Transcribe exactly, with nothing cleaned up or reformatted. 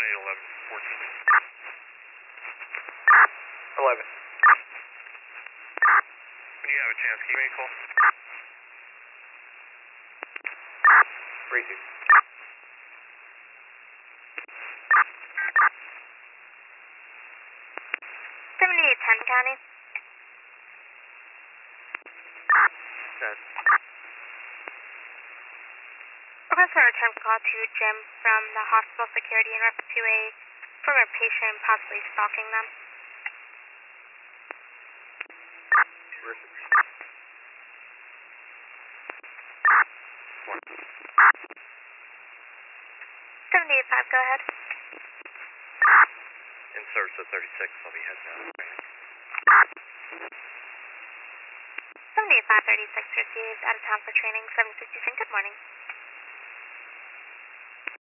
eight eleven fourteen. eleven. When you have a chance, keep me a call. three two. seventy-eight ten County. Set. Request for a return call to Jim from the hospital security in reference to a former patient possibly stalking them. seventy-eight five, go ahead. In service at thirty-six, I'll be heading out. seventy-eight five thirty-six received out of town for training, seven sixty-seven, good morning.